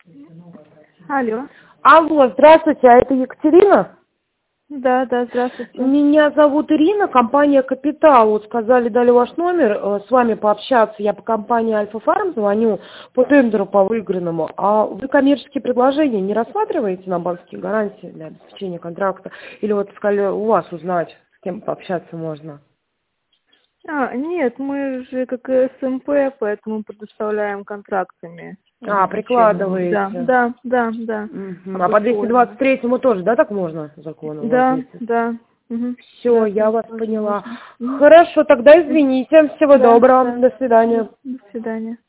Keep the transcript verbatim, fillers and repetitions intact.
Алло. Алло, здравствуйте, а это Екатерина? Да, да, здравствуйте. Меня зовут Ирина, компания «Капитал». Вот сказали, дали ваш номер, э, с вами пообщаться. Я по компании «Альфа-Фарм» звоню по тендеру по выигранному. А вы коммерческие предложения не рассматриваете на банковские гарантии для обеспечения контракта? Или вот сказали, у вас узнать, с кем пообщаться можно? А, нет, мы же как СМП, поэтому предоставляем контрактами. А, обеспечением. Да, прикладываете. да, да, да. Мгм. А по двести двадцать третьему тоже, да, так можно закону у вас Да, действует? да. Угу. Все, Да, я вас тоже поняла. можно. Мгм. Хорошо, тогда извините. Всего Да, доброго. да. До свидания. До свидания.